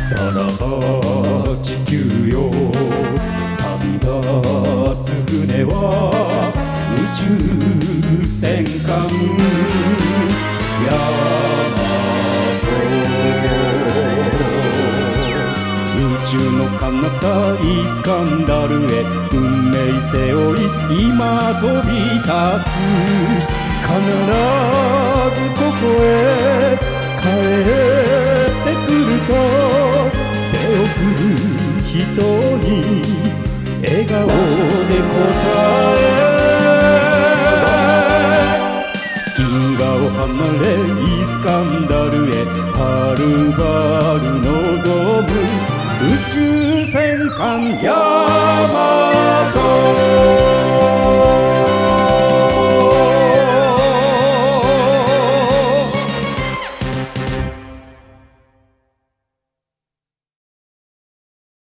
さらば地球よ、旅立つ船は宇宙戦艦ヤマト。宇宙の彼方イスカンダルへ運命背負い今飛び立つ。必ずここへ帰ってくると手を振る人に笑顔で答え、銀河を離れイスカンダルへはるばる望む宇宙戦艦ヤマト。